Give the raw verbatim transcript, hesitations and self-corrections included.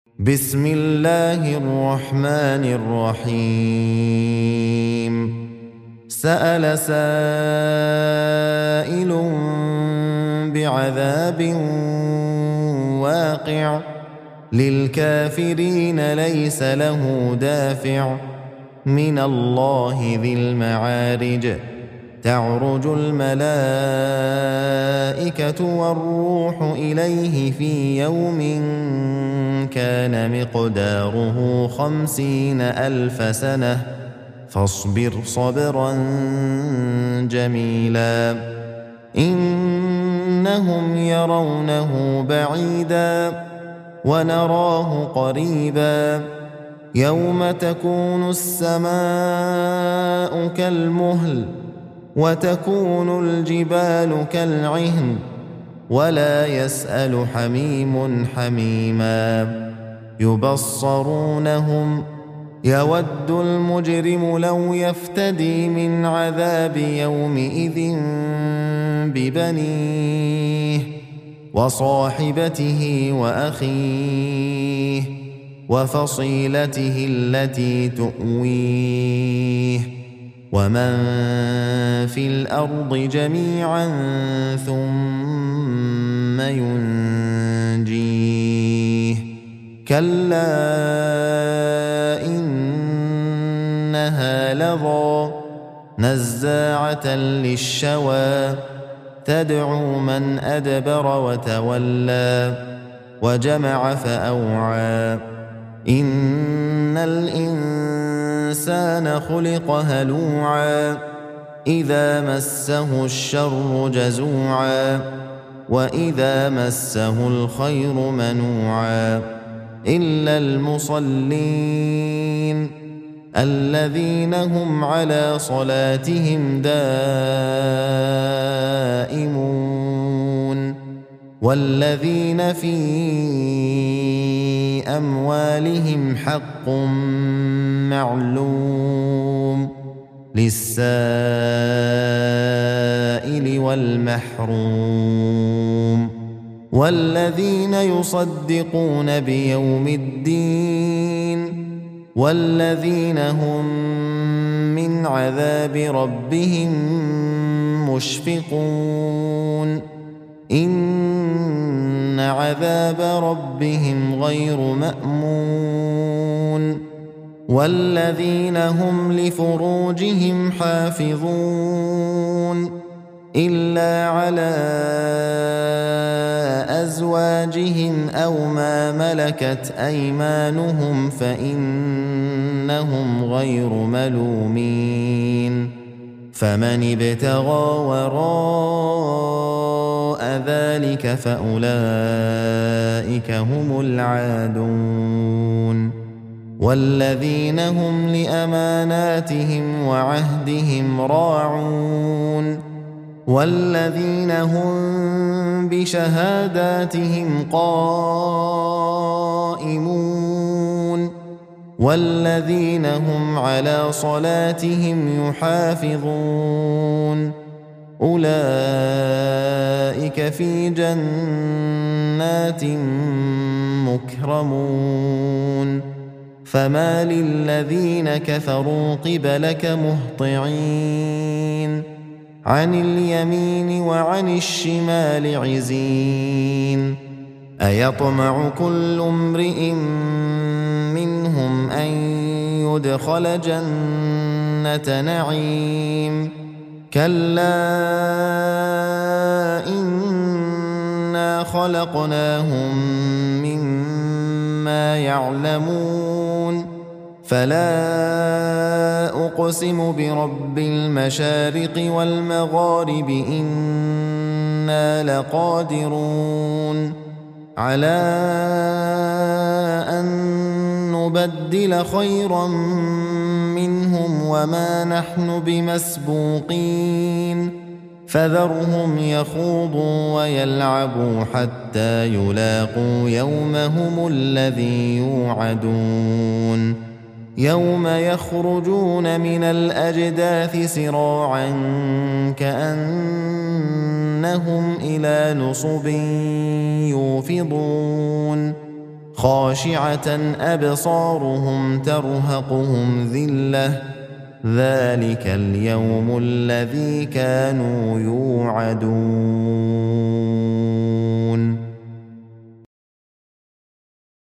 بسم الله الرحمن الرحيم سأل سائل بعذاب واقع للكافرين ليس له دافع من الله ذي المعارج تعرج الملائكة والروح إليه في يوم كان مقداره خمسين ألف سنة فاصبر صبرا جميلا إنهم يرونه بعيدا ونراه قريبا يوم تكون السماء كالمهل وتكون الجبال كالعهن ولا يسأل حميم حميما يبصرونهم يود المجرم لو يفتدي من عذاب يومئذ ببنيه وصاحبته وأخيه وفصيلته التي تؤويه ومن في الأرض جميعا ثم ينجيه كلا إنها لظى نزاعة للشوى تدعو من أدبر وتولى وجمع فأوعى إن الإنسان خلق هلوعا إذا مسه الشر جزوعا وإذا مسه الخير منوعا إلا المصلين الذين هم على صلاتهم دائمون والذين في أموالهم حق معلوم للسائل والمحروم والذين يصدقون بيوم الدين والذين هم من عذاب ربهم مشفقون إن عذاب ربهم غير مأمون والذين هم لفروجهم حافظون إلا على أزواجهم أو ما ملكت أيمانهم فإنهم غير ملومين فمن ابتغى وراء ذلك فأولئك هم العادون والذين هم لأماناتهم وعهدهم راعون والذين هم بشهاداتهم قائمون والذين هم على صلاتهم يحافظون أولئك في جنات مكرمون فما للذين كفروا قبلك مهطعين عن اليمين وعن الشمال عزين أيطمع كل امرئ منهم أن يدخل جنة نعيم كلا إنا خلقناهم مما يعلمون فلا أقسم برب المشارق والمغارب إنا لقادرون على أن نبدل خيرا منهم وما نحن بمسبوقين فذرهم يخوضوا ويلعبوا حتى يلاقوا يومهم الذي يوعدون يوم يخرجون من الأجداث سراعا كأنهم إلى نصب يوفضون خاشعة أبصارهم ترهقهم ذلة ذلك اليوم الذي كانوا يوعدون.